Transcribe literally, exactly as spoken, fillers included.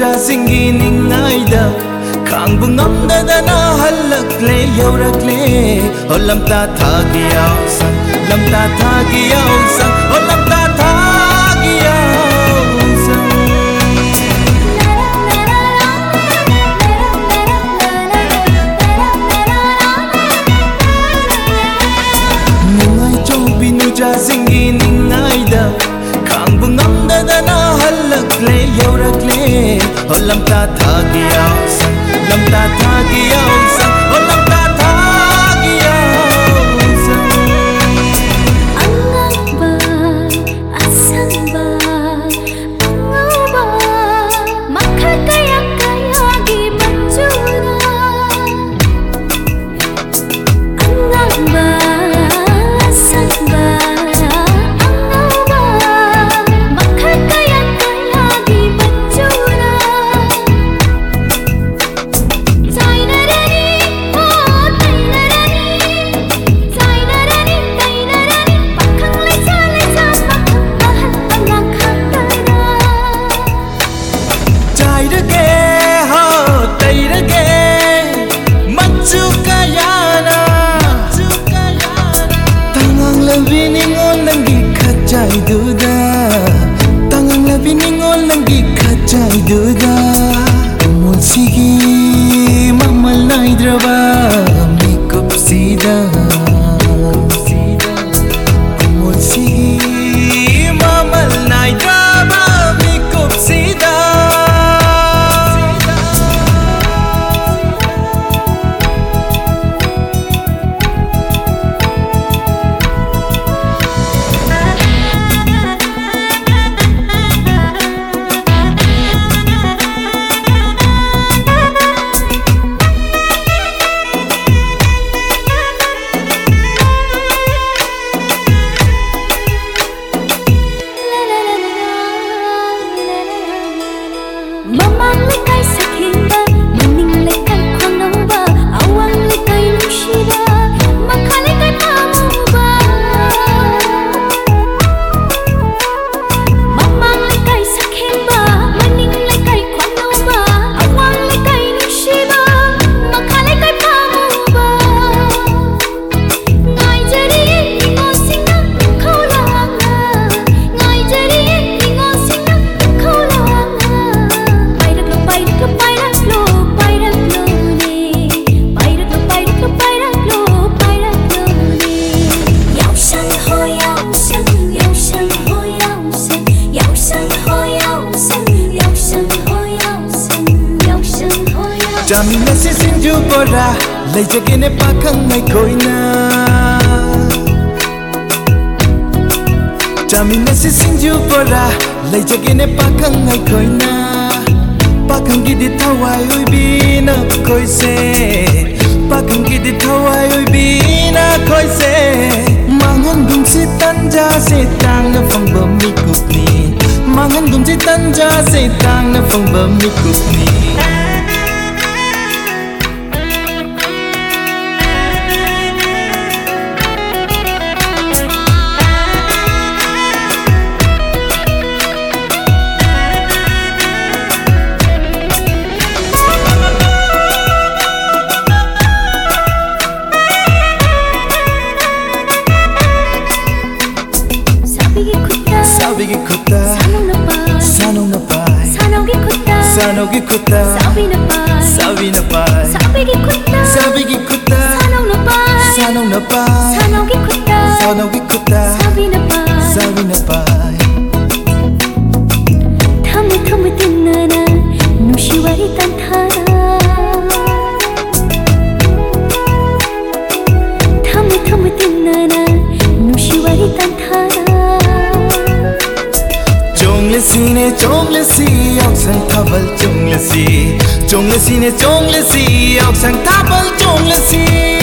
ꯅꯨꯡꯖꯥꯁꯤꯡꯒꯤ ꯅꯤꯡꯉꯥꯏꯗ ꯈꯥꯡꯕ ꯉꯝꯗꯗꯅ ꯍꯜꯂꯛꯂꯦ ꯌꯧꯔꯛꯂꯦ ꯍꯣ ꯂꯝꯇꯥ ꯊꯥꯒꯤ ꯌꯥꯎꯁꯪ ꯂꯝꯇꯥ ꯊꯥꯒꯤ ꯌꯥꯎꯁꯪ ꯍꯣ ꯂꯝꯇꯥ ꯊꯥꯒꯤ ꯌꯥꯎꯁꯪ ꯅꯨꯡꯉꯥꯏ ꯆꯧꯕꯤ ꯅꯨꯡꯖꯥꯁꯤꯡꯒꯤ ꯅꯤꯡꯉꯥꯏꯗ ꯈꯥꯡꯕ ꯉꯝꯗꯗꯅ ꯍꯜꯂꯛꯂꯦ ꯌꯧꯔꯛꯂꯦ ꯍꯣ ꯂꯝꯇꯥ ꯊꯥꯒꯤ ꯌꯥꯎꯁꯪ lamta thagi yausang oh lamta thagi yausang angaba asamba angaba makhar kaya kaya gi manjura angaba asamba angaba makhar kaya kaya gi manjura duda tangang labi ningol langgi kacai duda umul sigi mamal naidraba mikup sida umul sigi mamal naidraba mikup sida mamang lekay sa kinda maning lekay kwanawa awang lekay nushira makhalekay pamuba mamang lekay sa kinda maning lekay kwanawa awang lekay nushira makhalekay pamuba ngai jari ingo singa kholanga ngai jari ingo singa kholanga Jamina si sinju bora lay jagine pakhang ngai koina Jamina si sinju bora lay jagine pakhang ngai koina pakhang gidi thawai oi bina koise pakhang gidi thawai oi bina koise mangan dum si tanja se tang na phangba mi kupni mangan dum si tanja se tang na phangba mi kupni Sabigi kuta, sanong na pai, sanogi kuta, sanogi kuta, sabi na pai, sabi na pai, sabigi kuta, sabigi kuta, sanong na pai, sanong na pai, sanogi kuta, sanogi kuta, sabi na pai, sabi na pai. Thamu thamu tinana, nushiwari tanthara. Thamu thamu tinana, nushiwari tanthara. Jonglesi ne jonglesi yausang thabal jonglesi jonglesi ne jonglesi yausang thabal jonglesi